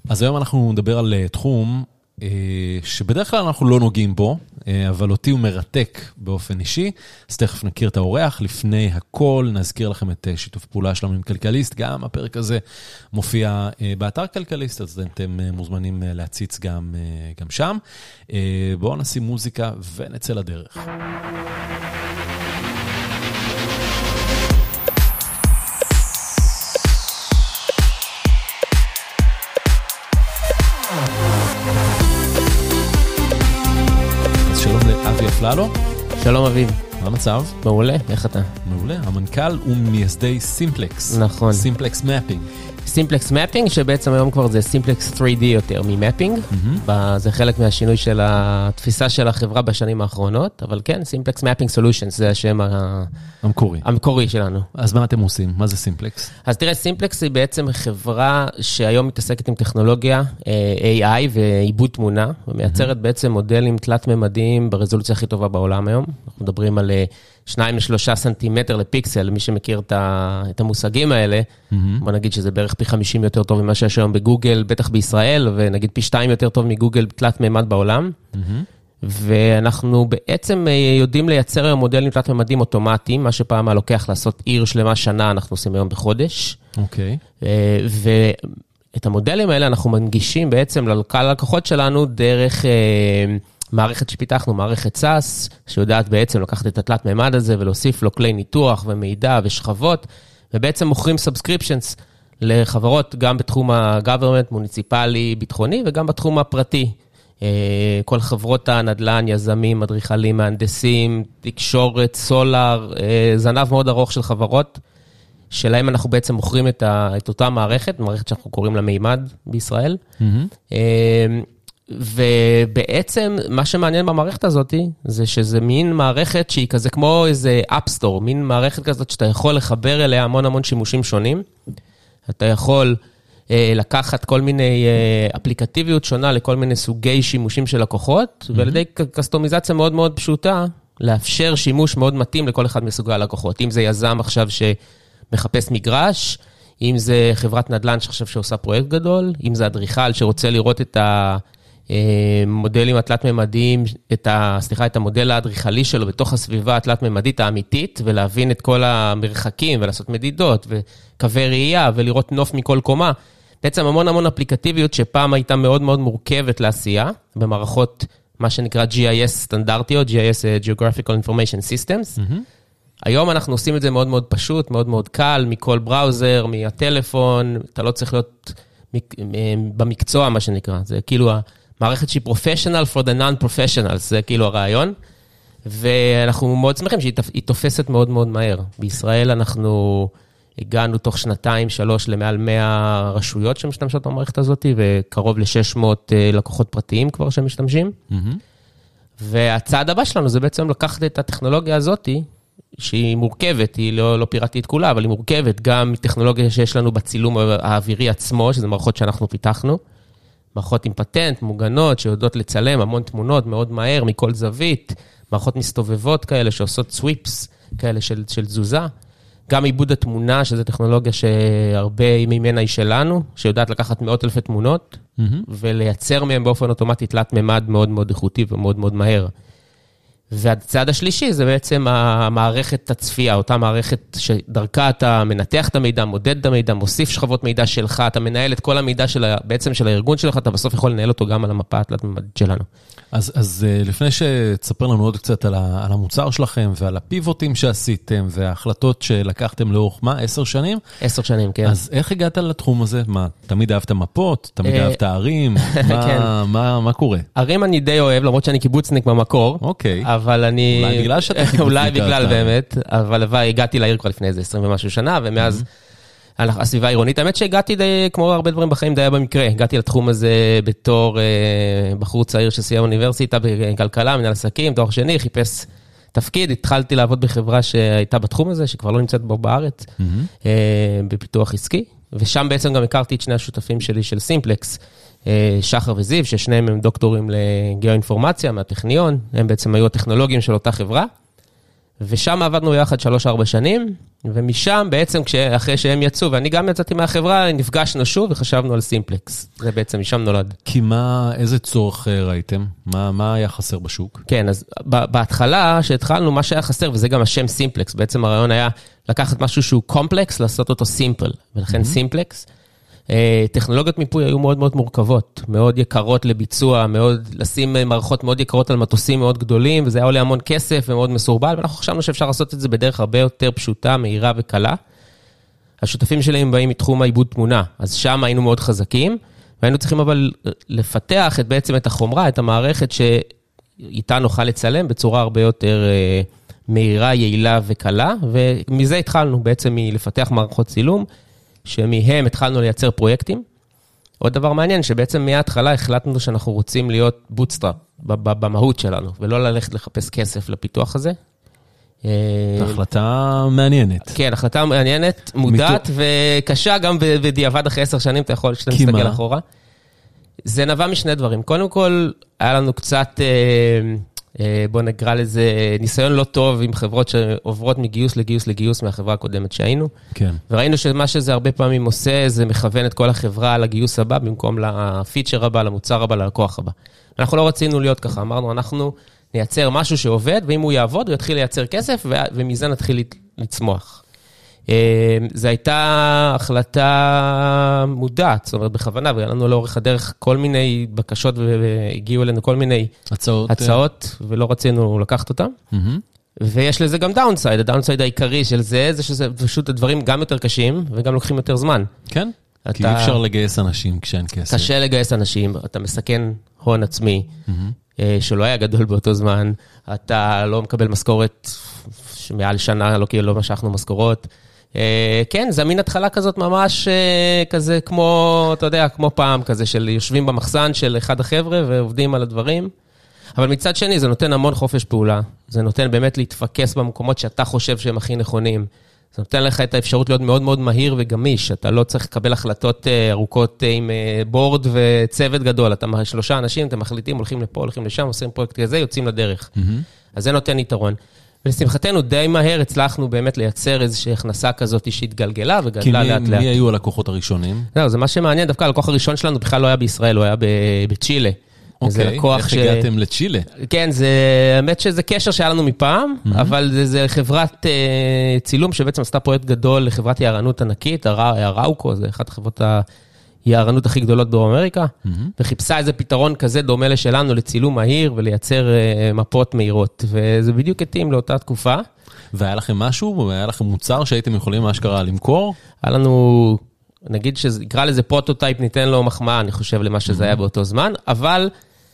אז היום אנחנו נדבר על תחום שבדרך כלל אנחנו לא נוגעים בו, אבל אותי הוא מרתק באופן אישי, אז תכף נכיר את האורח. לפני הכל נזכיר לכם את שיתוף פעולה שלנו עם כלכליסט, גם הפרק הזה מופיע באתר כלכליסט, אז אתם מוזמנים להציץ גם שם. בואו נשים מוזיקה ונצא לדרך. שלום לאבי אפללו. שלום אביב. מה המצב? מעולה, איך אתה? מעולה, המנכ"ל הוא מייסדי סימפלקס. נכון. סימפלקס מאפינג. סימפלקס מאפינג, שבעצם היום כבר זה סימפלקס 3D יותר ממאפינג. זה חלק מהשינוי של התפיסה של החברה בשנים האחרונות, אבל כן, סימפלקס מאפינג סולושנס, זה השם המקורי שלנו. אז מה אתם עושים? מה זה סימפלקס? אז תראה, סימפלקס היא בעצם חברה שהיום מתעסקת עם טכנולוגיה, AI ועיבוד תמונה, ומייצרת בעצם מודלים תלת-ממדיים ברזולוציה הכי טובה בעולם היום. אנחנו מדברים על 2-3 סנטימטר לפיקסל, מי שמכיר את המושגים האלה, בוא נגיד שזה בערך פי 50 יותר טוב ממה שיש היום בגוגל, בטח בישראל, ונגיד פי 2 יותר טוב מגוגל תלת-ממד בעולם. ואנחנו בעצם יודעים לייצר היום מודלים תלת-ממדים אוטומטיים, מה שפעם מה לוקח לעשות עיר שלמה שנה, אנחנו עושים היום בחודש. אוקיי. ואת המודלים האלה אנחנו מנגישים בעצם לקהל הלקוחות שלנו דרך מערכת שפיתחנו, מערכת SaaS, שיודעת בעצם לקחת את התלת ממד הזה ולהוסיף לו כלי ניתוח ומידע ושכבות, ובעצם מוכרים subscriptions לחברות גם בתחום ה-government, מוניציפלי, ביטחוני, וגם בתחום הפרטי. כל חברות הנדל"ן, יזמים, מדריכלים, מהנדסים, תקשורת, סולר, זנב מאוד ארוך של חברות, שלהם אנחנו בעצם מוכרים את אותה מערכת, מערכת שאנחנו קוראים לה מימד בישראל. ובעצם מה שמעניין במערכת הזאת, זה שזה מין מערכת שהיא כזה כמו איזה אפסטור, מין מערכת כזאת שאתה יכול לחבר אליה המון שימושים שונים. אתה יכול לקחת כל מיני אפליקטיביות שונה לכל מיני סוגי שימושים של לקוחות, ועל ידי קסטומיזציה מאוד מאוד פשוטה, לאפשר שימוש מאוד מתאים לכל אחד מסוגי הלקוחות. אם זה יזם עכשיו שמחפש מגרש, אם זה חברת נדל"ן שחשב שעושה פרויקט גדול, אם זה אדריכל שרוצה לראות את המודלים התלת-ממדיים, את המודל האדריכלי שלו בתוך הסביבה התלת-ממדית האמיתית, ולהבין את כל המרחקים ולעשות מדידות וקווי ראייה ולראות נוף מכל קומה. בעצם המון אפליקטיביות שפעם הייתה מאוד מאוד מורכבת לעשייה, במערכות מה שנקרא GIS סטנדרטיות, GIS Geographical Information Systems. היום אנחנו עושים את זה מאוד מאוד פשוט, מאוד מאוד קל, מכל בראוזר, מהטלפון, אתה לא צריך להיות במקצוע מה שנקרא, זה כאילו המערכת שהיא professional for the non-professionals, זה כאילו הרעיון, ואנחנו מאוד שמחים שהיא תופסת מאוד מאוד מהר. בישראל אנחנו הגענו תוך 2-3 למעל 100 רשויות שמשתמשות במערכת הזאת, וקרוב ל-600 לקוחות פרטיים כבר שמשתמשים. והצעד הבא שלנו זה בעצם לקחת את הטכנולוגיה הזאת, שהיא מורכבת, היא לא פירטית כולה, אבל היא מורכבת גם מטכנולוגיה שיש לנו בצילום האווירי עצמו, שזה מערכות שאנחנו פיתחנו, מערכות עם פטנט, מוגנות, שיודעות לצלם המון תמונות מאוד מהר, מכל זווית, מערכות מסתובבות כאלה, שעושות סוויפס כאלה של תזוזה, גם עיבוד התמונה, שזו טכנולוגיה שהרבה ממנה היא שלנו, שיודעת לקחת 100,000 תמונות, ולייצר מהם באופן אוטומטי תלת ממד מאוד מאוד איכותי ומאוד מאוד מהר. והצעד השלישי זה בעצם המערכת הצפייה, אותה מערכת שדרכה אתה מנתח את המידע, מודד את המידע, מוסיף שכבות מידע שלך, אתה מנהל את כל המידע בעצם של הארגון שלך, אתה בסוף יכול לנהל אותו גם על המפה התלת-ממדית שלנו. אז לפני שתספר לנו עוד קצת על המוצר שלכם ועל הפיבוטים שעשיתם וההחלטות שלקחתם לאורך מה? 10 שנים? 10 שנים, כן. אז איך הגעת לתחום הזה? מה, תמיד אהבת מפות? תמיד אהבת ערים? מה קורה? ערים אני די אוהב, למרות שאני קיבוצניק במקור. אוקיי. אבל אני... אולי בגלל שאתה קיבוצניק. אולי בגלל באמת, אבל הגעתי לעיר כבר לפני איזה 20 ומשהו שנה, ומאז הסביבה העירונית. האמת שהגעתי די, כמו הרבה דברים בחיים, די במקרה. הגעתי לתחום הזה בתור בחור צעיר שסיים אוניברסיטה בכלכלה, מנהל עסקים, תואר שני, חיפש תפקיד, התחלתי לעבוד בחברה שהייתה בתחום הזה, שכבר לא נמצאת בו בארץ, בפיתוח עסקי, ושם בעצם גם הכרתי את שני השותפים שלי של סימפלקס, שחר וזיו, ששניהם הם דוקטורים לגיאו-אינפורמציה מהטכניון, הם בעצם היו הטכנולוגים של אותה חברה, ושם עבדנו יחד 3-4 שנים, ומשם בעצם אחרי שהם יצאו, ואני גם יצאתי מהחברה, נפגשנו שוב וחשבנו על סימפלקס. זה בעצם משם נולד. כי איזה צורך ראיתם? מה היה חסר בשוק? כן, אז בהתחלה שהתחלנו, מה שהיה חסר, וזה גם השם סימפלקס, בעצם הרעיון היה לקחת משהו שהוא קומפלקס, לעשות אותו סימפל, ולכן סימפלקס. טכנולוגיות מיפוי היו מאוד מאוד מורכבות, מאוד יקרות לביצוע, לשים מערכות מאוד יקרות על מטוסים מאוד גדולים, וזה היה עולה המון כסף ומאוד מסורבל, ואנחנו חשבנו שאפשר לעשות את זה בדרך הרבה יותר פשוטה, מהירה וקלה. השותפים שלהם באים מתחום העיבוד תמונה, אז שם היינו מאוד חזקים, והיינו צריכים אבל לפתח בעצם את החומרה, את המערכת שאיתה נוכל לצלם בצורה הרבה יותר מהירה, יעילה וקלה, ומזה התחלנו בעצם מלפתח מערכות צילום, שמהם התחלנו לייצר פרויקטים. עוד דבר מעניין, שבעצם מההתחלה החלטנו שאנחנו רוצים להיות בוטסטראפ במהות שלנו, ולא ללכת לחפש כסף לפיתוח הזה. החלטה מעניינת. כן, החלטה מעניינת, מודעת וקשה גם בדיעבד אחרי 10 שנים, אתה יכול שאתה מסתכל אחורה. זה נבע משני דברים. קודם כל, היה לנו קצת, בוא נקרא לזה, ניסיון לא טוב עם חברות שעוברות מגיוס לגיוס מהחברה הקודמת שהיינו. כן. וראינו שמה שזה הרבה פעמים עושה, זה מכוון את כל החברה לגיוס הבא, במקום לפיצ'ר הבא, למוצר הבא, ללקוח הבא. אנחנו לא רצינו להיות ככה, אמרנו, אנחנו נייצר משהו שעובד, ואם הוא יעבוד, הוא יתחיל לייצר כסף, ומזה נתחיל לצמוח. זו הייתה החלטה מודעת, זאת אומרת, בכוונה, והיה לנו לאורך הדרך כל מיני בקשות, והגיעו אלינו כל מיני הצעות, ולא רצינו לקחת אותם. ויש לזה גם דאונסייד, הדאונסייד העיקרי של זה שזה פשוט הדברים גם יותר קשים, וגם לוקחים יותר זמן. כן, כי אי אפשר לגייס אנשים כשאין כסף. קשה לגייס אנשים, אתה מסכן הון עצמי, שלא היה גדול באותו זמן, אתה לא מקבל משכורת מעל שנה, לא משכנו משכורות. כן, זה מין התחלה כזאת ממש כזה כמו, אתה יודע, כמו פעם כזה של יושבים במחסן של אחד החבר'ה ועובדים על הדברים. אבל מצד שני זה נותן המון חופש פעולה. זה נותן באמת להתפקס במקומות שאתה חושב שהם הכי נכונים. זה נותן לך את האפשרות להיות מאוד מאוד מהיר וגמיש. אתה לא צריך לקבל החלטות ארוכות עם בורד וצוות גדול. אתה 3 אנשים, אתם מחליטים, הולכים לפה, הולכים לשם, עושים פרויקט כזה, יוצאים לדרך. אז זה נותן יתרון. ולשמחתנו די מהר הצלחנו באמת לייצר איזושהי הכנסה כזאת שהתגלגלה וגדלה לאט לאט. מי היו הלקוחות הראשונים? זה מה שמעניין, דווקא הלקוח הראשון שלנו בכלל לא היה בישראל, הוא היה בצ'ילה. אוקיי, איך הגעתם לצ'ילה? כן, האמת שזה קשר שהיה לנו מפעם, אבל זה חברת צילום שבעצם עשתה פרויקט גדול לחברת יערנות ענקית, הראוקו, זה אחת החברות היערנות הכי גדולות דרום אמריקה, וחיפשה איזה פתרון כזה דומה לשלנו לצילום מהיר ולייצר מפות מהירות, וזה בדיוק התאים לאותה תקופה. והיה לכם משהו? היה לכם מוצר שהייתם יכולים מה שקרה למכור? היה לנו, נגיד שנקרא לזה פרוטוטייפ, ניתן לו מחמאה, אני חושב למה שזה היה באותו זמן, אבל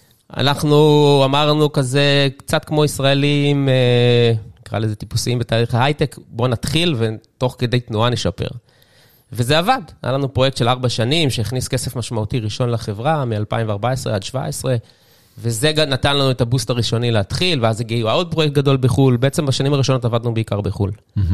אנחנו אמרנו כזה, קצת כמו ישראלים, נקרא לזה טיפוסיים בתהליך ההייטק, בוא נתחיל ותוך כדי תנועה נשפר. וזה עבד. היה לנו פרויקט של 4 שנים, שהכניס כסף משמעותי ראשון לחברה, מ-2014 עד 2017, וזה נתן לנו את הבוסט הראשוני להתחיל, ואז הגיעו עוד פרויקט גדול בחול, בעצם בשנים הראשונות עבדנו בעיקר בחול.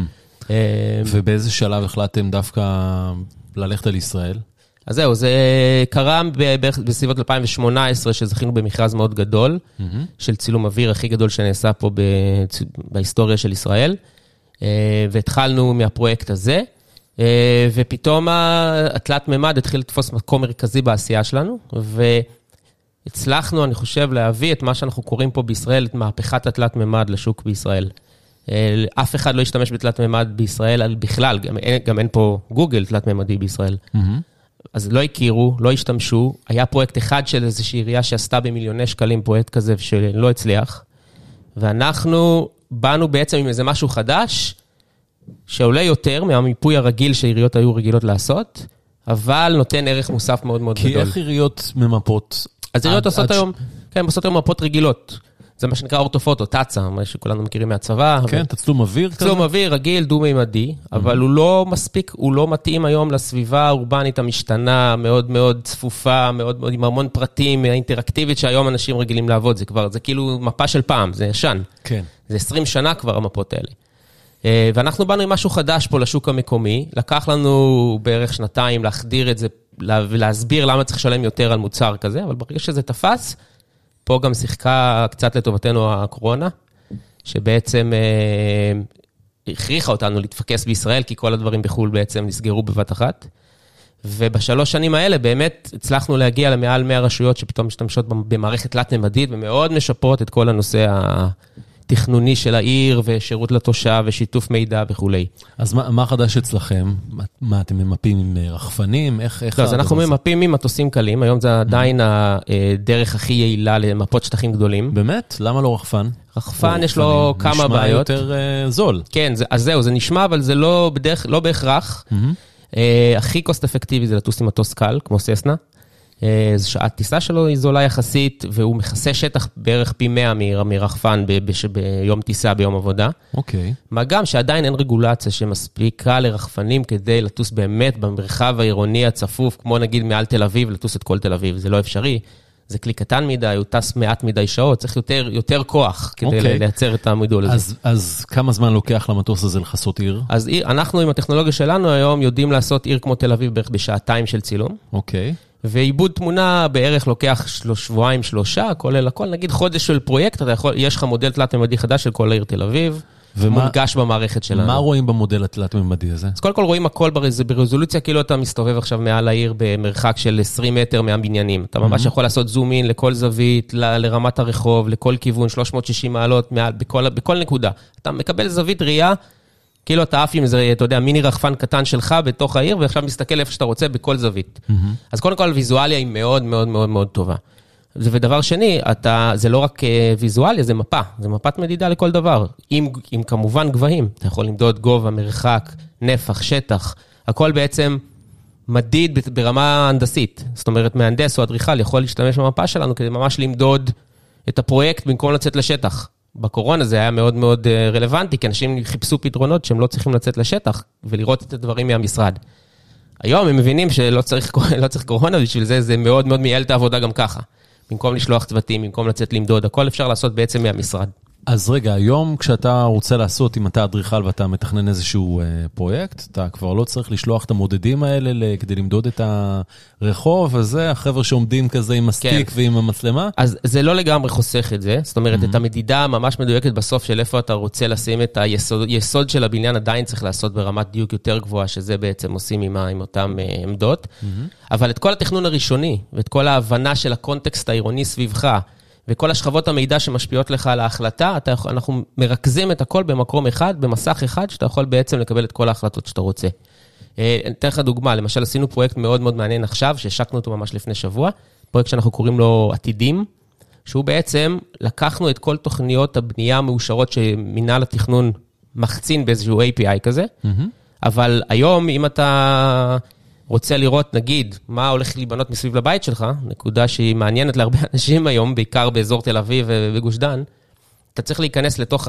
ובאיזה שלב החלטתם דווקא ללכת על ישראל? אז זהו, זה קרה בסביבות 2018, שזכינו במכרז מאוד גדול, של צילום אוויר הכי גדול שנעשה פה בהיסטוריה של ישראל, והתחלנו מהפרויקט הזה, ופתאום התלת ממד התחיל לתפוס מקום מרכזי בעשייה שלנו, והצלחנו, אני חושב, להביא את מה שאנחנו קוראים פה בישראל, את מהפכת התלת ממד לשוק בישראל. אף אחד לא ישתמש בתלת ממד בישראל בכלל, גם אין פה גוגל תלת ממדי בישראל. אז לא הכירו, לא השתמשו, היה פרויקט אחד של איזושהי עירייה שעשתה במיליוני שקלים פרויקט כזה שלא הצליח, ואנחנו באנו בעצם עם איזה משהו חדש, שעולה יותר מהמיפוי הרגיל שעיריות היו רגילות לעשות, אבל נותן ערך מוסף מאוד מאוד גדול. כי איך עיריות ממפות? אז עיריות עושות היום, כן, עושות היום מפות רגילות. זה מה שנקרא אורטופוטו, טאצה, מה שכולנו מכירים מהצבא. כן, תצלום אוויר כזה. תצלום אוויר רגיל, דו-מימדי, אבל הוא לא מספיק, הוא לא מתאים היום לסביבה האורבנית המשתנה, מאוד מאוד צפופה, מאוד מאוד עם המון פרטים, אינטראקטיבית שהיום אנשים רגילים לעבוד. זה כבר, זה כאילו מפה של פעם, זה ישן. כן. זה 20 שנה כבר המפות האלה. ואנחנו באנו עם משהו חדש פה לשוק המקומי, לקח לנו בערך 2 להחדיר את זה, ולהסביר למה צריך לשלם יותר על מוצר כזה, אבל ברגע שזה תפס, פה גם שיחקה קצת לטובתנו הקורונה, שבעצם הכריחה אותנו להתפקס בישראל, כי כל הדברים בחו"ל בעצם נסגרו בבת אחת. ובשלוש שנים האלה באמת הצלחנו להגיע למעל 100 רשויות שפתאום משתמשות במערכת תלת-ממדית, ומאוד משפרות את כל הנושא התכנוני של העיר, ושירות לתושב, ושיתוף מידע וכו'. אז מה חדש אצלכם? מה, אתם ממפים עם רחפנים? אז אנחנו ממפים עם מטוסים קלים, היום זה עדיין הדרך הכי יעילה למפות שטחים גדולים. באמת? למה לא רחפן? רחפן יש לו כמה בעיות. נשמע יותר זול. כן, אז זהו, זה נשמע, אבל זה לא בהכרח. הכי קוסט אפקטיבי זה לטוס עם מטוס קל, כמו ססנה. שעת טיסה שלו היא זולה יחסית, והוא מכסה שטח בערך פי 100 מרחפן ביום טיסה, ביום עבודה. אוקיי. מה גם שעדיין אין רגולציה שמספיקה לרחפנים כדי לטוס באמת במרחב העירוני הצפוף, כמו נגיד מעל תל אביב, לטוס את כל תל אביב. זה לא אפשרי. זה כלי קטן מדי, הוא טס מעט מדי שעות, צריך יותר כוח כדי לייצר את המודול הזה. אז כמה זמן לוקח למטוס הזה לחסות עיר? אז אנחנו עם הטכנולוגיה שלנו היום יודעים לעשות עיר כמו תל אביב בערך בשעתיים של צילום. אוקיי. ועיבוד תמונה בערך לוקח שבועיים, שלושה, כולל הכל, נגיד חודש של פרויקט, יש לך מודל תלת-ממדי חדש של כל העיר תל אביב, מונגש במערכת שלנו. מה רואים במודל התלת-ממדי הזה? אז קודם כל רואים הכל ברזולוציה, כאילו אתה מסתובב עכשיו מעל העיר במרחק של 20 מטר מהבניינים. אתה ממש יכול לעשות זום אין לכל זווית, לרמת הרחוב, לכל כיוון, 360 מעלות, בכל נקודה. אתה מקבל זווית ראייה, כאילו אתה עף עם זה, אתה יודע, מיני רחפן קטן שלך בתוך העיר, ועכשיו מסתכל איפה שאתה רוצה בכל זווית. אז קודם כל, ויזואליה היא מאוד מאוד מאוד מאוד טובה. ודבר שני, זה לא רק ויזואליה, זה מפה. זה מפת מדידה לכל דבר. עם כמובן גבהים. אתה יכול למדוד גובה, מרחק, נפח, שטח. הכל בעצם מדיד ברמה הנדסית. זאת אומרת, מהנדס או אדריכל יכול להשתמש במפה שלנו כדי ממש למדוד את הפרויקט במקום לצאת לשטח. בקורונה זה היה מאוד מאוד רלוונטי, כי אנשים חיפשו פתרונות שהם לא צריכים לצאת לשטח ולראות את הדברים מהמשרד. היום הם מבינים שלא צריך קורונה בשביל זה, זה מאוד מאוד מייעל את העבודה גם ככה. במקום לשלוח צוותים, במקום לצאת למדוד, הכל אפשר לעשות בעצם מהמשרד. אז רגע, היום כשאתה רוצה לעשות, אם אתה אדריכל ואתה מתכנן איזשהו פרויקט, אתה כבר לא צריך לשלוח את המודדים האלה כדי למדוד את הרחוב, וזה החבר'ה שעומדים כזה עם מסטיק ועם המצלמה. אז זה לא לגמרי חוסך את זה, זאת אומרת, את המדידה ממש מדויקת בסוף של איפה אתה רוצה לשים את היסוד של הבניין, עדיין צריך לעשות ברמת דיוק יותר גבוהה, שזה בעצם עושים עם אותם עמדות. אבל את כל התכנון הראשוני, ואת כל ההבנה של הקונטקסט העירוני סביבך, וכל השכבות המידע שמשפיעות לך על ההחלטה, אנחנו מרכזים את הכל במקום אחד, במסך אחד, שאתה יכול בעצם לקבל את כל ההחלטות שאתה רוצה. אתן לך דוגמה, למשל עשינו פרויקט מאוד מאוד מעניין עכשיו, שהשקנו אותו ממש לפני שבוע, פרויקט שאנחנו קוראים לו עתידים, שהוא בעצם לקחנו את כל תוכניות הבנייה המאושרות שמנהל התכנון מחצין באיזשהו API כזה, אבל היום אם אתה רוצה לראות, נגיד, מה הולך להיבנות מסביב לבית שלך, נקודה שהיא מעניינת להרבה אנשים היום, בעיקר באזור תל אביב ובגוש דן, אתה צריך להיכנס לתוך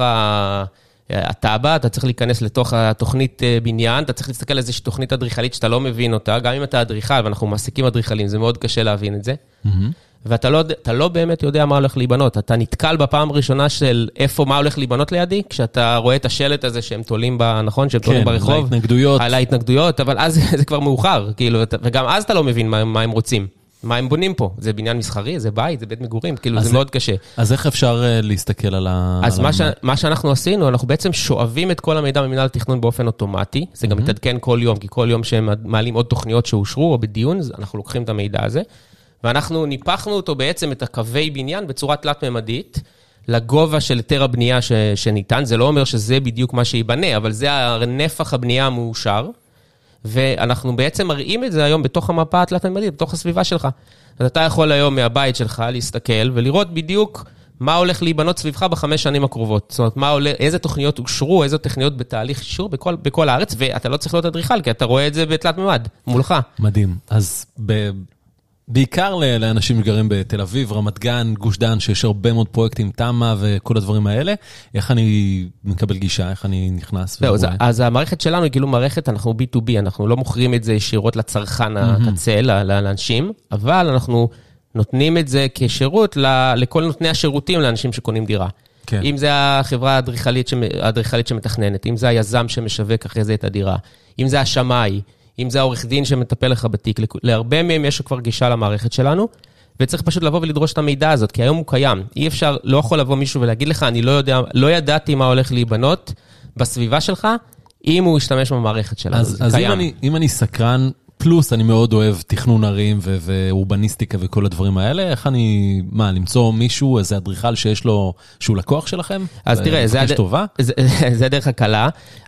התב"ע, אתה צריך להיכנס לתוך התוכנית בניין, אתה צריך להסתכל על איזושהי תוכנית אדריכלית שאתה לא מבין אותה, גם אם אתה אדריכל, ואנחנו מעסיקים אדריכלים, זה מאוד קשה להבין את זה, ואתה לא באמת יודע מה הולך להיבנות, אתה נתקל בפעם הראשונה של איפה מה הולך להיבנות לידי, כשאתה רואה את השלט הזה שהם תולים נכון, שהם תולים ברחוב, על ההתנגדויות, אבל אז זה כבר מאוחר, כאילו, וגם אז אתה לא מבין מה הם רוצים, מה הם בונים פה, זה בניין מסחרי, זה בית, זה בית מגורים, כאילו זה מאוד קשה. אז איך אפשר להסתכל על אז מה שאנחנו עשינו, אנחנו בעצם שואבים את כל המידע ממנהל התכנון באופן אוטומטי, זה גם מתעדכן כל יום, כי כל יום שהם מעלים עוד תוכניות שאושרו או בדיון, אנחנו לוקחים את המידע הזה, ואנחנו ניפחנו אותו בעצם את הקווי בניין בצורה תלת-ממדית, לגובה של היתר הבנייה שניתן, זה לא אומר שזה בדיוק מה שיבנה, אבל זה הנפח הבנייה המאושר, ואנחנו בעצם מראים את זה היום בתוך המפה התלת-ממדית, בתוך הסביבה שלך. אז אתה יכול היום מהבית שלך להסתכל ולראות בדיוק מה הולך להיבנות סביבך ב5 שנים הקרובות. זאת אומרת, איזה תוכניות אושרו, איזה תוכניות בתהליך אישור בכל הארץ, ואתה לא צריך להיות אדריכל, כי אתה רואה את זה בתלת-ממד, מולך. מדהים. אז בעיקר לאנשים שגרים בתל אביב, רמת גן, גוש דן, שיש הרבה מאוד פרויקטים, תמה וכל הדברים האלה, איך אני מקבל גישה, איך אני נכנס? אז המערכת שלנו היא כאילו מערכת, אנחנו B2B, אנחנו לא מוכרים את זה ישירות לצרכן הקצה, לאנשים, אבל אנחנו נותנים את זה כשירות לכל נותני השירותים לאנשים שקונים דירה. אם זה החברה האדריכלית שמתכננת, אם זה היזם שמשווק אחרי זה את הדירה, אם זה השמאי, אם זה העורך דין שמטפל לך בתיק, להרבה מהם יש כבר גישה למערכת שלנו, וצריך פשוט לבוא ולדרוש את המידע הזאת, כי היום הוא קיים. אי אפשר, לא יכול לבוא מישהו ולהגיד לך, אני לא ידעתי מה הולך להיבנות בסביבה שלך, אם הוא ישתמש במערכת שלנו. אז אם אני סקרן, פלוס אני מאוד אוהב תכנון ערים ואורבניסטיקה וכל הדברים האלה, איך אני, למצוא מישהו, איזה אדריכל שיש לו, שהוא לקוח שלכם? אז תראה, זה הדרך הקלה.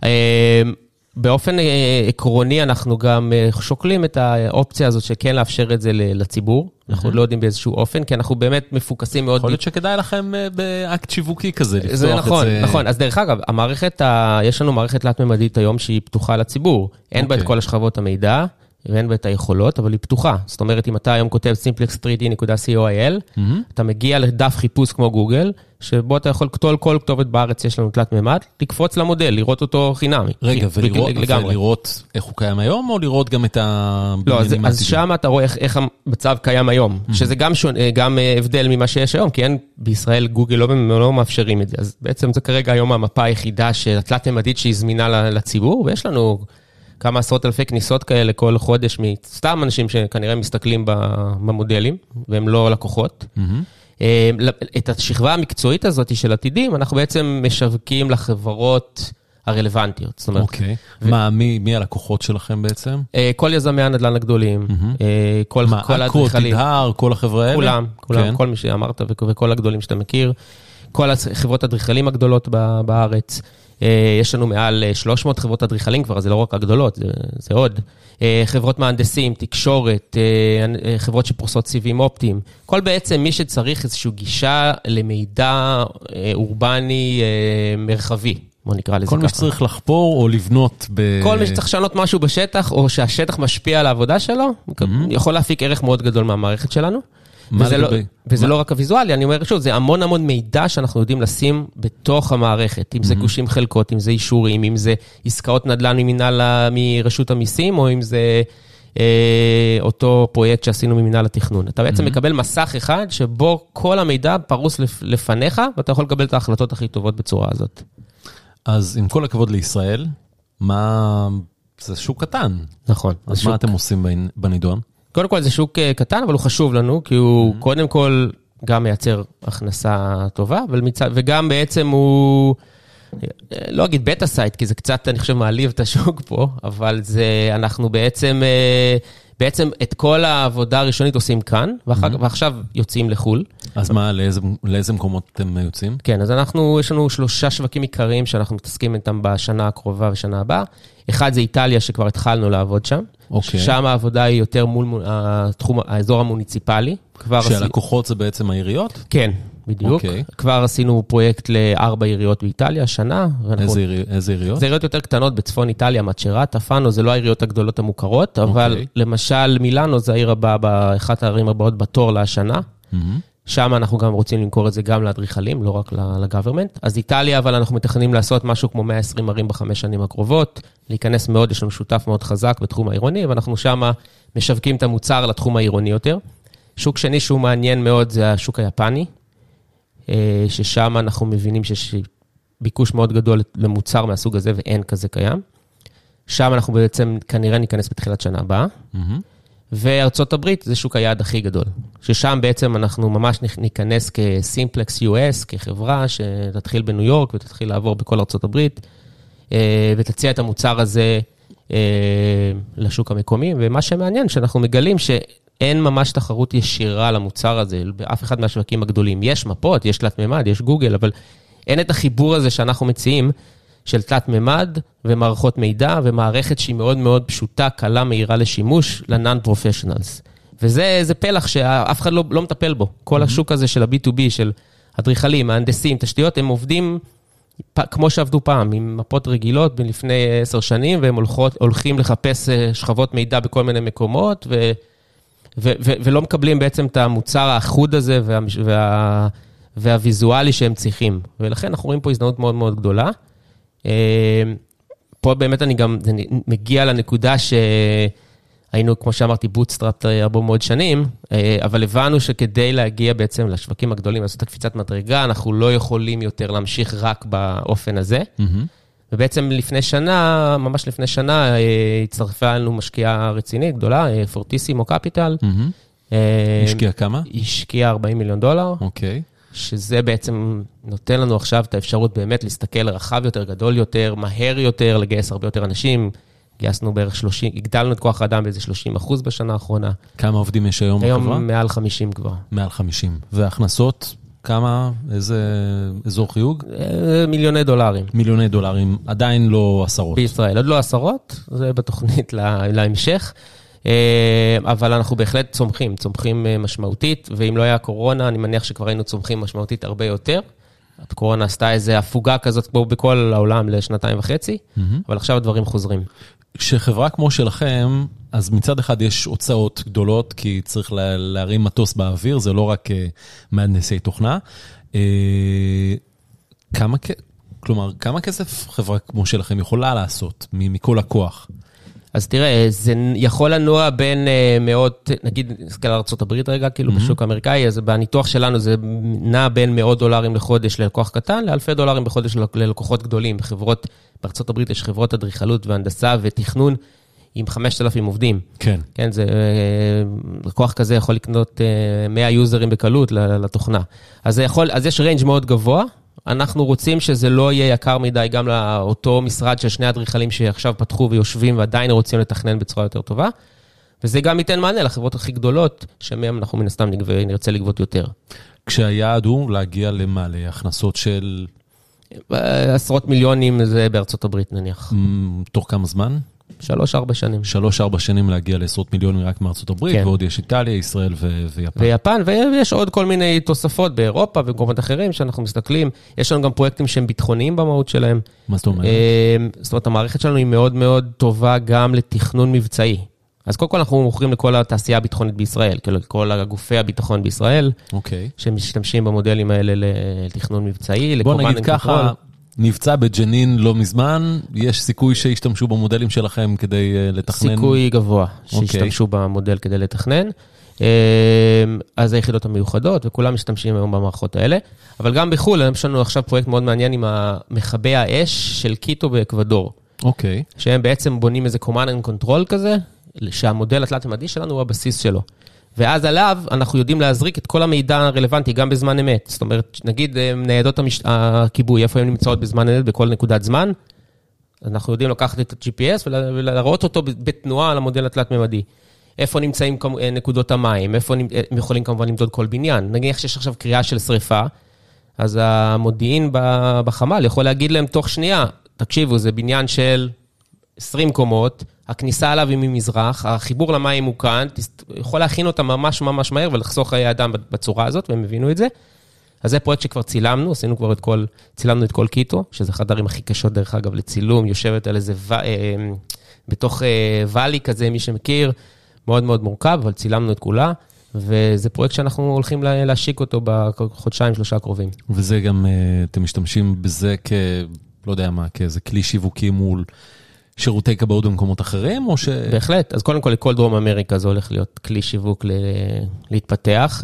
באופן עקרוני אנחנו גם שוקלים את האופציה הזאת שכן לאפשר את זה לציבור. אנחנו לא יודעים באיזשהו אופן, כי אנחנו באמת מפוקסים מאוד. יכול להיות שכדאי לכם באקט שיווקי כזה לפתוח את זה. נכון, נכון. אז דרך אגב, יש לנו מערכת תלת-ממדית היום שהיא פתוחה לציבור. אין בה את כל השכבות המידע, ואין בה את היכולות, אבל היא פתוחה. זאת אומרת, אם אתה היום כותב simplex3d.coil, אתה מגיע לדף חיפוש כמו גוגל, שבו אתה יכול כל כתובת בארץ יש לנו תלת ממד, לקפוץ למודל, לראות אותו חינמי. רגע, ולראות איך הוא קיים היום, או לראות גם את לא, אז שם אתה רואה איך המצב קיים היום, שזה גם הבדל ממה שיש היום, כי אין בישראל גוגל לא מאפשרים את זה. אז בעצם זה כרגע היום המפה היחידה של התלת ממדית שהיא זמינה לציבור, ויש לנו כמה עשרות אלפי כניסות כאלה כל חודש מסתם אנשים שכנראה מסתכלים במודלים, והם לא לקוחות. את השכבה המקצועית הזאת של עתידים, אנחנו בעצם משווקים לחברות הרלוונטיות. אוקיי. מי הלקוחות שלכם בעצם? כל יזמי הנדל"ן הגדולים, כל האדריכלים. תדהר, כל החברה האלה? כולם, כל מי שאמרת וכל הגדולים שאתה מכיר. כל החברות אדריכלים הגדולות בארץ. יש לנו מעל 300 חברות אדריכלים כבר, זה לא רק הגדולות, זה עוד. חברות מהנדסים, תקשורת, חברות שפרוסות סיבים אופטיים. כל בעצם מי שצריך איזושהי גישה למידע אורבני מרחבי, בוא נקרא לזה ככה. כל מי שצריך לחפור או לבנות כל מי שצריך לשנות משהו בשטח, או שהשטח משפיע על העבודה שלו, יכול להפיק ערך מאוד גדול מהמערכת שלנו. וזה לא רק הוויזואלי, אני אומר שוב, זה המון מידע שאנחנו יודעים לשים בתוך המערכת, אם זה גושים חלקות, אם זה אישורים, אם זה עסקאות נדל"ן מרשות המיסים, או אם זה אותו פרויקט שעשינו ממינהל התכנון. אתה בעצם מקבל מסך אחד שבו כל המידע פרוס לפניך, ואתה יכול לקבל את ההחלטות הכי טובות בצורה הזאת. אז עם כל הכבוד לישראל, זה שוק קטן. נכון. אז מה אתם עושים בנידון? קודם כל זה שוק קטן, אבל הוא חשוב לנו, כי הוא קודם כל גם מייצר הכנסה טובה, וגם בעצם הוא, לא אגיד בטה סייט, כי זה קצת, אני חושב, מעליב את השוק פה, אבל אנחנו בעצם את כל העבודה הראשונית עושים כאן, ועכשיו יוצאים לחול. אז מה, לאיזה מקומות אתם יוצאים? כן, אז יש לנו 3 שווקים עיקריים שאנחנו מתעסקים איתם בשנה הקרובה ושנה הבאה. אחד זה איטליה, שכבר התחלנו לעבוד שם. שם העבודה היא יותר מול האזור המוניציפלי. שהלקוחות זה בעצם העיריות? כן, בדיוק. כבר עשינו פרויקט ל4 עיריות באיטליה, השנה. איזה עיריות? זה עיריות יותר קטנות בצפון איטליה, מצ'רטה, פאנו, זה לא העיריות הגדולות המוכרות, אבל למשל מילאנו, זה העיר הבאה, באחת הערים הבאות בתור להשנה. שם אנחנו גם רוצים למכור את זה גם לאדריכלים, לא רק לגוברמנט. אז איטליה, אבל אנחנו מתכננים לעשות משהו כמו 120 ערים ב5 שנים הקרובות, להיכנס מאוד, יש לנו שותף מאוד חזק בתחום העירוני, ואנחנו שם משווקים את המוצר לתחום העירוני יותר. שוק שני שהוא מעניין מאוד זה השוק היפני, ששם אנחנו מבינים שיש ביקוש מאוד גדול למוצר מהסוג הזה, ואין כזה קיים. שם אנחנו בעצם כנראה ניכנס בתחילת שנה הבאה. וארצות הברית זה שוק היעד הכי גדול, ששם בעצם אנחנו ממש ניכנס כסימפלקס US, כחברה שתתחיל בניו יורק ותתחיל לעבור בכל ארצות הברית, ותציע את המוצר הזה לשוק המקומי, ומה שמעניין שאנחנו מגלים שאין ממש תחרות ישירה למוצר הזה, באף אחד מהשווקים הגדולים. יש מפות, יש תלת ממד, יש גוגל, אבל אין את החיבור הזה שאנחנו מציעים, של תלת ממד ומערכות מידע, ומערכת שהיא מאוד מאוד פשוטה, קלה, מהירה לשימוש, לנון-פרופשנלס. וזה פלח שאף אחד לא מטפל בו. כל השוק הזה של ה-B2B, של אדריכלים, מהנדסים, תשתיות, הם עובדים כמו שעבדו פעם, עם מפות רגילות לפני 10 שנים, והם הולכים לחפש שכבות מידע בכל מיני מקומות, ולא מקבלים בעצם את המוצר האחוד הזה, והוויזואלי שהם צריכים. ולכן אנחנו רואים פה הזדמנות מאוד מאוד גדולה. פה באמת אני גם מגיע לנקודה שהיינו, כמו שאמרתי, בוטסטראפ הרבה מאוד שנים, אבל הבנו שכדי להגיע בעצם לשווקים הגדולים, לעשות את הקפיצת מדרגה, אנחנו לא יכולים יותר להמשיך רק באופן הזה. ובעצם לפני שנה, ממש לפני שנה, הצטרפה לנו משקיעה רצינית, גדולה, פורטיסימו קפיטל, השקיע כמה? השקיע $40 מיליון. אוקיי. שזה בעצם נותן לנו עכשיו את האפשרות באמת להסתכל רחב יותר, גדול יותר, מהר יותר, לגייס הרבה יותר אנשים. גייסנו בערך 30, הגדלנו את כוח האדם באיזה 30% בשנה האחרונה. כמה עובדים יש היום בחברה? היום מעל 50 כבר. מעל 50. וההכנסות, כמה, איזה אזור חיוג? מיליוני דולרים. מיליוני דולרים, עדיין לא עשרות. בישראל, עוד לא עשרות, זה בתוכנית להמשך. אבל אנחנו בהחלט צומחים משמעותית, ואם לא היה קורונה, אני מניח שכבר היינו צומחים משמעותית הרבה יותר. הקורונה עשתה איזו הפוגה כזאת כמו בכל העולם לשנתיים וחצי, אבל עכשיו הדברים חוזרים. כשחברה כמו שלכם, אז מצד אחד יש הוצאות גדולות, כי צריך להרים מטוס באוויר, זה לא רק מהנדסי תוכנה. כמה כסף חברה כמו שלכם יכולה לעשות מכל הכוח? אז תראה, זה יכול לנוע בין מאות, נגיד, נסתכל על ארצות הברית רגע, כאילו בשוק האמריקאי, אז בניתוח שלנו זה נע בין $100 לחודש ללקוח קטן, לאלפי דולרים בחודש ללקוחות גדולים. בחברות, בארצות הברית יש חברות אדריכלות והנדסה ותכנון עם 5,000 עובדים. כן. כן, זה, לקוח כזה יכול לקנות 100 יוזרים בקלות לתוכנה. אז יש ריינג' מאוד גבוה, אנחנו רוצים שזה לא יהיה יקר מדי גם לאותו משרד של שני אדריכלים שעכשיו פתחו ויושבים ועדיין רוצים לתכנן בצורה יותר טובה, וזה גם ייתן מענה לחברות הכי גדולות, שמהם אנחנו מן הסתם נרצה לגבות יותר. כשהיעד הוא להגיע למה? להכנסות של... עשרות מיליונים זה בארצות הברית נניח. תוך כמה זמן? 3-4 שנים. 3-4 שנים להגיע לעשרות מיליונים רק מארצות הברית, ועוד יש איטליה, ישראל ויפן. ויפן, ויש עוד כל מיני תוספות באירופה ובמקומות אחרים שאנחנו מסתכלים. יש לנו גם פרויקטים שהם ביטחוניים במהות שלהם. מה זאת אומרת? זאת אומרת, המערכת שלנו היא מאוד מאוד טובה גם לתכנון מבצעי. אז קודם כל אנחנו מוכרים לכל התעשייה הביטחונית בישראל, לכל הגופי הביטחון בישראל, שמשתמשים במודלים האלה לתכנון מבצעי. בוא נגיד ככה, נבצע בג'נין לא מזמן, יש סיכוי שישתמשו במודלים שלכם כדי לתכנן? סיכוי גבוה שישתמשו במודל כדי לתכנן. אז היחידות המיוחדות, וכולם משתמשים היום במערכות האלה. אבל גם בחו"ל, יש לנו עכשיו פרויקט מאוד מעניין עם מכבי האש של קיטו באקוודור. אוקיי. שהם בעצם בונים איזה command and control כזה, שהמודל התלת-ממדי שלנו הוא הבסיס שלו. ואז עליו אנחנו יודעים להזריק את כל המידע הרלוונטי, גם בזמן אמת. זאת אומרת, נגיד ניידות הכיבוי, איפה הן נמצאות בזמן אמת, בכל נקודת זמן, אנחנו יודעים לקחת את ה-GPS ולהראות אותו בתנועה על המודל התלת-ממדי. איפה נמצאים נקודות המים, איפה הם יכולים כמובן למדוד כל בניין. נגיד שיש עכשיו קריאה של שריפה, אז המודיעין בחמ"ל יכול להגיד להם תוך שנייה, תקשיבו, זה בניין של 20 קומות, הכניסה עליו היא ממזרח, החיבור למים הוא כאן, יכול להכין אותה ממש ממש מהר ולחסוך חיי אדם בצורה הזאת, והם הבינו את זה. אז זה פרויקט שכבר צילמנו, עשינו כבר צילמנו את כל קיטו, שזה אחד הדברים הכי קשות דרך אגב לצילום, יושבת על איזה, בתוך ואלי כזה, מי שמכיר, מאוד מאוד מורכב, אבל צילמנו את כולה, וזה פרויקט שאנחנו הולכים להשיק אותו בחודשיים-3 הקרובים. וזה גם, אתם משתמשים בזה לא יודע מה, כאיזה כלי שיווקי מול שירותי כבאות במקומות אחרים, או ש... בהחלט, אז קודם כל לכל דרום אמריקה זה הולך להיות כלי שיווק להתפתח.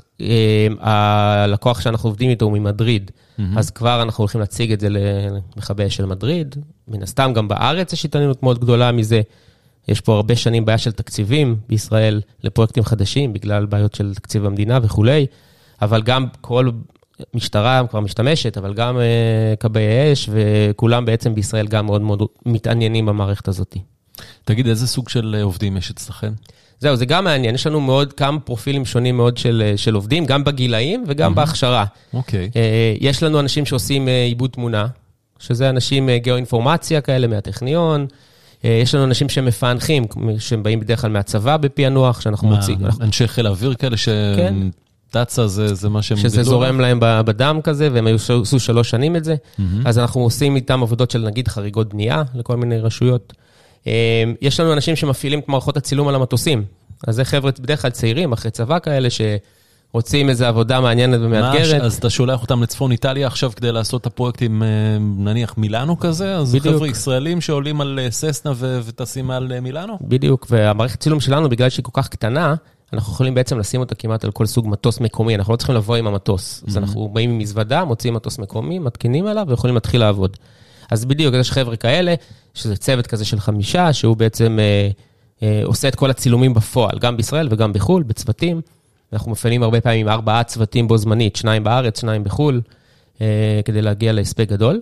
הלקוח שאנחנו עובדים איתו הוא ממדריד, אז כבר אנחנו הולכים להציג את זה למכבי אש של מדריד. מן הסתם גם בארץ יש התעניינות מאוד גדולה מזה. יש פה הרבה שנים בעיה של תקציבים בישראל לפרויקטים חדשים, בגלל בעיות של תקציב המדינה וכו'. אבל גם כל משטרה כבר משתמשת, אבל גם כבי אש, וכולם בעצם בישראל גם מאוד מאוד מתעניינים במערכת הזאת. תגיד, איזה סוג של עובדים יש אצלכם? זהו, זה גם מעניין. יש לנו מאוד כמה פרופילים שונים מאוד של עובדים, גם בגילאים וגם בהכשרה. אוקיי. יש לנו אנשים שעושים עיבוד תמונה, שזה אנשים גיאו-אינפורמציה כאלה מהטכניון. יש לנו אנשים שמפענחים, שהם באים בדרך כלל מהצבא בפענוח, שאנחנו מוצאים. אנשי חיל האוויר כאלה טאצה זה מה שהם גדלו. שזה זורם להם בדם כזה, והם עשו 3 שנים את זה. אז אנחנו עושים איתם עבודות של נגיד חריגות בנייה, לכל מיני רשויות. יש לנו אנשים שמפעילים את מערכות הצילום על המטוסים. אז זה חבר'ה בדרך כלל צעירים, אחרי צבא כאלה, שרוצים איזו עבודה מעניינת ומאתגרת. אז אתה שולח אותם לצפון איטליה עכשיו כדי לעשות את הפרויקטים, נניח מילאנו כזה? אז חבר'ה ישראלים שעולים על ססנה וטסים על מילאנו? בדיוק, והמערכת צילום שלנו, בגלל שהיא כל כך קטנה, אנחנו יכולים בעצם לשים אותה כמעט על כל סוג מטוס מקומי, אנחנו לא צריכים לבוא עם המטוס. אז אנחנו באים עם מזוודה, מוצאים מטוס מקומי, מתקינים עליו, ויכולים להתחיל לעבוד. אז בדיוק, יש חבר'ה כאלה, שזה צוות כזה של 5, שהוא בעצם עושה את כל הצילומים בפועל, גם בישראל וגם בחול, בצוותים, אנחנו מפעילים הרבה פעמים 4 צוותים בו זמנית, 2 בארץ, 2 בחול, כדי להגיע להספק גדול.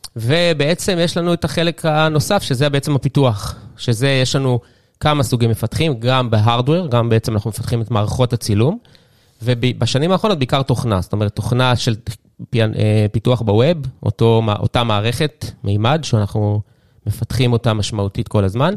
ובעצם יש לנו את החלק הנוסף, שזה בעצם הפיתוח, שזה יש לנו כמה סוגים מפתחים, גם בהארדוור, גם בעצם אנחנו מפתחים את מערכות הצילום, ובשנים האחרונות בעיקר תוכנה, זאת אומרת, תוכנה של פיתוח בווב, אותה מערכת מימד, שאנחנו מפתחים אותה משמעותית כל הזמן,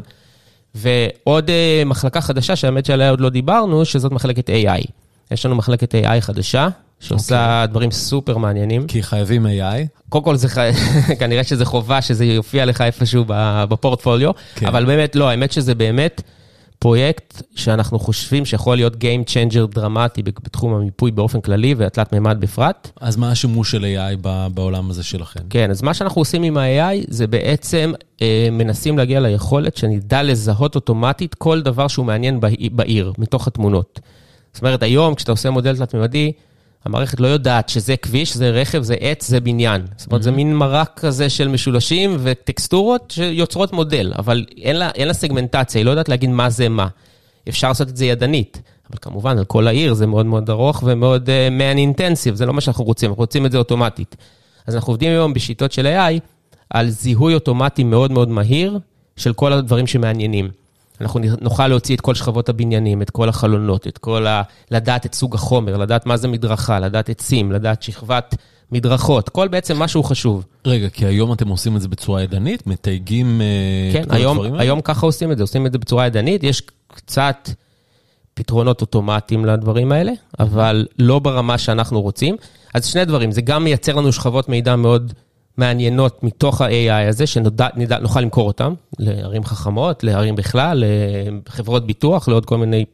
ועוד מחלקה חדשה, שהאמת שעליה עוד לא דיברנו, שזאת מחלקת AI. יש לנו מחלקת AI חדשה, שעושה דברים סופר מעניינים. כי חייבים AI. קודם כל, כנראה שזה חובה, שזה יופיע לך איפשהו בפורטפוליו, אבל באמת לא, האמת שזה באמת פרויקט שאנחנו חושבים שיכול להיות Game Changer דרמטי בתחום המיפוי באופן כללי, והתלת מימד בפרט. אז מה השימוש של AI בעולם הזה שלכם? כן, אז מה שאנחנו עושים עם ה-AI, זה בעצם מנסים להגיע ליכולת שנדע לזהות אוטומטית כל דבר שהוא מעניין בעיר, מתוך התמונות. זאת אומרת, היום כשאתה עושה מודל תלת מימדי, המערכת לא יודעת שזה כביש, זה רכב, זה עץ, זה בניין. זאת אומרת, זה מין מרק כזה של משולשים וטקסטורות שיוצרות מודל, אבל אין לה סגמנטציה, היא לא יודעת להגיד מה זה מה. אפשר לעשות את זה ידנית, אבל כמובן, על כל העיר זה מאוד מאוד ארוך ומאוד man intensive, זה לא מה שאנחנו רוצים, אנחנו רוצים את זה אוטומטית. אז אנחנו עובדים היום בשיטות של AI, על זיהוי אוטומטי מאוד מאוד מהיר, של כל הדברים שמעניינים. אנחנו נוכל להוציא את כל שכבות הבניינים, את כל החלונות, לדעת את סוג החומר, לדעת מה זה מדרכה, לדעת עצים, לדעת שכבת מדרכות, כל בעצם משהו חשוב. רגע, כי היום אתם עושים את זה בצורה ידנית, מתייגים כן, היום ככה עושים את זה בצורה ידנית, יש קצת פתרונות אוטומטיים לדברים האלה, אבל לא ברמה שאנחנו רוצים. אז שני דברים, זה גם מייצר לנו שכבות מידע מאוד מעניינות מתוך ה-AI הזה, שנוכל למכור אותם לערים חכמות, לערים בכלל, לחברות ביטוח, לעוד כל מיני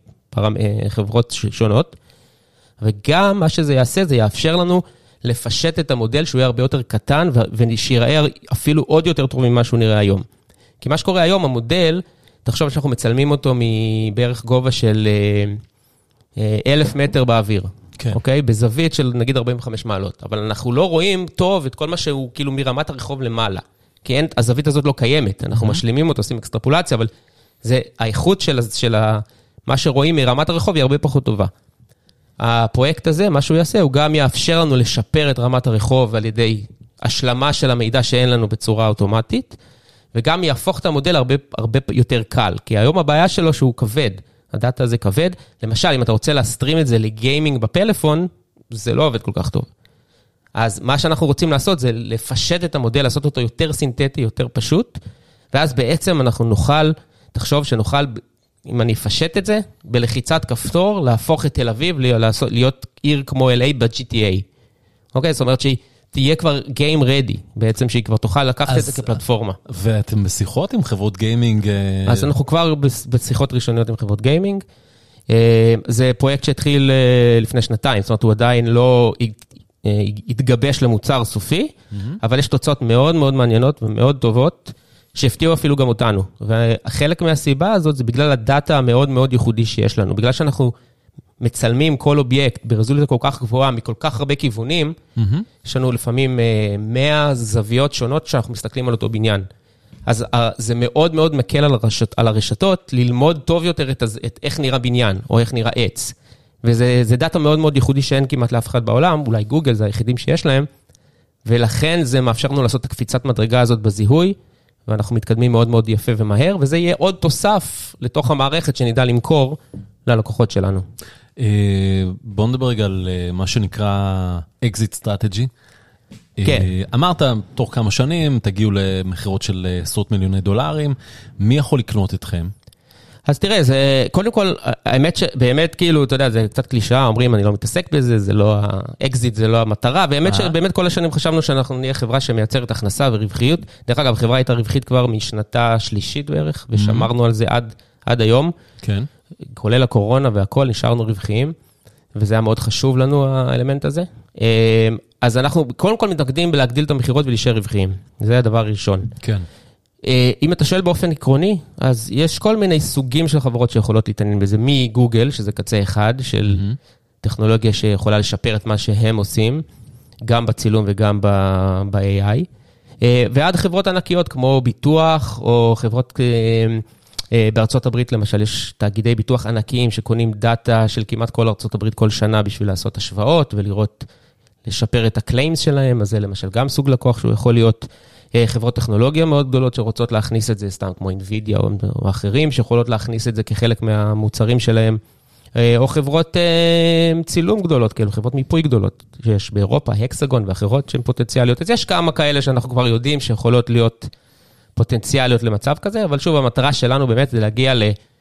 חברות שונות. וגם מה שזה יעשה, זה יאפשר לנו לפשט את המודל שהוא יהיה הרבה יותר קטן, ושיראה אפילו עוד יותר טוב ממה שהוא נראה היום. כי מה שקורה היום, המודל, תחשוב שאנחנו מצלמים אותו מבערך גובה של 1,000 מטר באוויר. כן. אוקיי? בזווית של נגיד 45 מעלות. אבל אנחנו לא רואים טוב את כל מה שהוא כאילו מרמת הרחוב למעלה. כי הזווית הזאת לא קיימת. אנחנו משלימים אותו, עושים אקסטרפולציה, אבל האיכות של מה שרואים מרמת הרחוב היא הרבה פחות טובה. הפרויקט הזה, מה שהוא יעשה, הוא גם יאפשר לנו לשפר את רמת הרחוב על ידי השלמה של המידע שאין לנו בצורה אוטומטית, וגם יהפוך את המודל הרבה יותר קל. כי היום הבעיה שלו שהוא כבד. הדאטה הזה כבד. למשל, אם אתה רוצה להסטרים את זה לגיימינג בפלאפון, זה לא עובד כל כך טוב. אז מה שאנחנו רוצים לעשות זה לפשט את המודל, לעשות אותו יותר סינתטי, יותר פשוט, ואז בעצם אנחנו נוכל, תחשוב שנוכל, אם אני אפשט את זה, בלחיצת כפתור, להפוך את תל אביב, להיות עיר כמו LA ב-GTA. אוקיי? זאת אומרת שהיא תהיה כבר game ready, בעצם שהיא כבר תוכל לקחת את זה כפלטפורמה. ואתם בשיחות עם חברות גיימינג? אז אנחנו כבר בשיחות ראשוניות עם חברות גיימינג. זה פרויקט שהתחיל לפני שנתיים, זאת אומרת, הוא עדיין לא התגבש למוצר סופי, אבל יש תוצאות מאוד מאוד מעניינות ומאוד טובות, שהפתיעו אפילו גם אותנו. וחלק מהסיבה הזאת זה בגלל הדאטה המאוד מאוד ייחודי שיש לנו, בגלל שאנחנו מצלמים כל אובייקט ברזולוציה כל כך גבוהה, מכל כך הרבה כיוונים, יש לנו לפעמים 100 זוויות שונות שאנחנו מסתכלים על אותו בניין. אז זה מאוד מאוד מקל על הרשתות ללמוד טוב יותר את איך נראה בניין, או איך נראה עץ. וזה דאטה מאוד מאוד ייחודי שאין כמעט לאף אחד בעולם, אולי גוגל זה היחידים שיש להם, ולכן זה מאפשר לנו לעשות את הקפיצת מדרגה הזאת בזיהוי, ואנחנו מתקדמים מאוד מאוד יפה ומהר, וזה יהיה עוד תוסף לתוך המערכת שנדע למכור ללקוחות שלנו. בוא נדבר רגע על מה שנקרא exit strategy. כן. אמרת, תוך כמה שנים תגיעו למחירות של עשרות מיליוני דולרים, מי יכול לקנות אתכם? אז תראה, זה, קודם כל, האמת שבאמת, כאילו, אתה יודע, זה קצת קלישה, אומרים, אני לא מתעסק בזה, זה לא האקזיט, זה לא המטרה, והאמת שבאמת כל השנים חשבנו שאנחנו נהיה חברה שמייצרת הכנסה ורווחיות. דרך אגב, החברה הייתה רווחית כבר משנתה שלישית בערך, ושמרנו על זה עד היום. כן. כולל הקורונה והכל, נשארנו רווחיים, וזה היה מאוד חשוב לנו, האלמנט הזה. אז אנחנו, קודם כל מתנגדים בלהגדיל את המחירות ולהישאר רווחיים. זה הדבר הראשון. כן. אם אתה שואל באופן עקרוני, אז יש כל מיני סוגים של חברות שיכולות להתעניין בזה, מגוגל, שזה קצה אחד, של טכנולוגיה שיכולה לשפר את מה שהם עושים, גם בצילום וגם ב-AI, ועד חברות ענקיות כמו ביטוח, או חברות בארצות הברית למשל יש תאגידי ביטוח ענקיים שקונים דאטה של כמעט כל ארצות הברית כל שנה בשביל לעשות השוואות ולראות, לשפר את הקליימס שלהם, אז זה למשל גם סוג לקוח שהוא יכול להיות חברות טכנולוגיה מאוד גדולות שרוצות להכניס את זה, סתם כמו NVIDIA או אחרים שיכולות להכניס את זה כחלק מהמוצרים שלהם, או חברות צילום גדולות, כאילו חברות מיפוי גדולות, שיש באירופה, הקסגון ואחרות שהן פוטנציאליות. אז יש כמה כאלה שאנחנו כבר יודעים שיכולות להיות פוטנציאליות למצב כזה, אבל שוב, המטרה שלנו באמת זה להגיע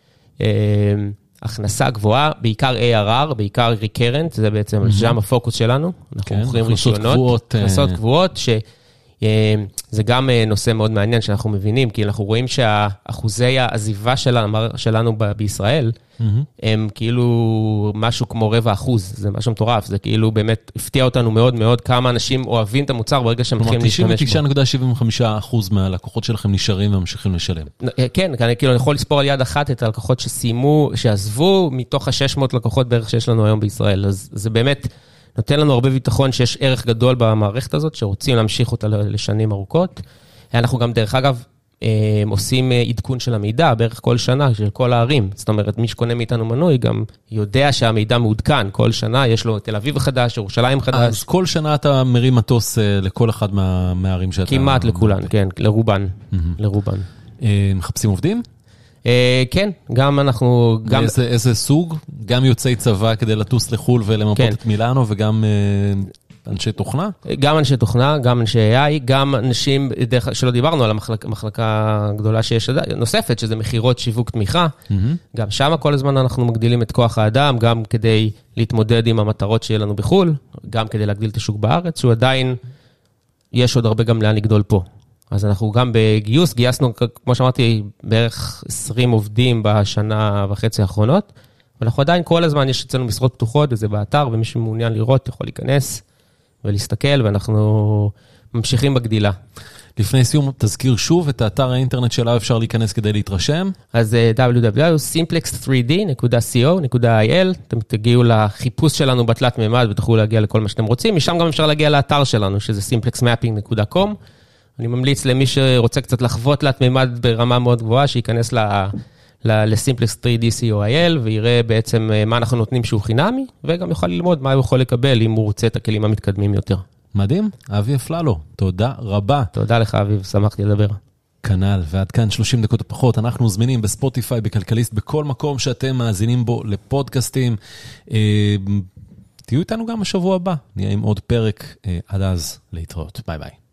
להכנסה גבוהה, בעיקר ARR, בעיקר recurrent, זה בעצם שם הפוקוס שלנו. אנחנו מוכרים רישיונות, הכנסות קבועות, זה גם נושא מאוד מעניין שאנחנו מבינים, כי אנחנו רואים שהאחוזי העזיבה שלנו בישראל, הם כאילו משהו כמו 0.25%, זה משהו מטורף, זה כאילו באמת הפתיע אותנו מאוד מאוד, כמה אנשים אוהבים את המוצר ברגע שהם מתחילים להשתמש בו. 99.75% מהלקוחות שלכם נשארים וממשיכים לשלם. כן, כאילו אני יכול לספור על יד אחת את הלקוחות שסיימו, שעזבו מתוך ה-600 לקוחות בערך שיש לנו היום בישראל, אז זה באמת נותן לנו הרבה ביטחון שיש ערך גדול במערכת הזאת, שרוצים להמשיך אותה לשנים ארוכות. אנחנו גם דרך אגב עושים עדכון של המידע בערך כל שנה, של כל הערים. זאת אומרת, מי שקונה מאיתנו מנוי גם יודע שהמידע מעודכן. כל שנה יש לו תל אביב חדש, ירושלים חדש. אז כל שנה אתה מרים מטוס לכל אחד מהערים שאתה... כמעט לכולן, כן, לרובן. מחפשים עובדים? כן, גם אנחנו... איזה סוג? גם יוצאי צבא כדי לטוס לחול ולמפות את מילאנו, וגם אנשי תוכנה? גם אנשי תוכנה, גם אנשי AI, גם אנשים, שלא דיברנו על המחלקה הגדולה שיש נוספת, שזה מחירות שיווק תמיכה. גם שם כל הזמן אנחנו מגדילים את כוח האדם, גם כדי להתמודד עם המטרות שיהיה לנו בחול, גם כדי להגדיל את השוק בארץ, שהוא עדיין, יש עוד הרבה גם לאן לגדול פה. אז אנחנו גם בגיוס, גייסנו, כמו שאמרתי, בערך 20 עובדים בשנה וחצי האחרונות, ואנחנו עדיין כל הזמן, יש אצלנו משרות פתוחות, וזה באתר, ומי שמעוניין לראות יכול להיכנס ולהסתכל, ואנחנו ממשיכים בגדילה. לפני סיום, תזכיר שוב את האתר האינטרנט שלה, אפשר להיכנס כדי להתרשם. אז www.simplex3d.co.il, אתם תגיעו לחיפוש שלנו בתלת מימד, ותוכלו להגיע לכל מה שאתם רוצים. משם גם אפשר להגיע לאתר שלנו, שזה simplexmapping.com. אני ממליץ למי שרוצה קצת לחוות תלת מימד ברמה מאוד גבוהה, שייכנס ל-simplex3d.co.il, ויראה בעצם מה אנחנו נותנים שהוא חינמי, וגם יוכל ללמוד מה הוא יכול לקבל אם הוא רוצה את הכלים המתקדמים יותר. מדהים, אבי אפללו, תודה רבה. תודה לך אביב, שמחתי לדבר. כנ"ל, ועד כאן 30 דקות הפחות, אנחנו זמינים בספוטיפיי, בכלכליסט, בכל מקום שאתם מאזינים בו לפודקאסטים. תהיו איתנו גם בשבוע הבא, נהיה עם עוד פרק, עד אז להתראות, ביי ביי.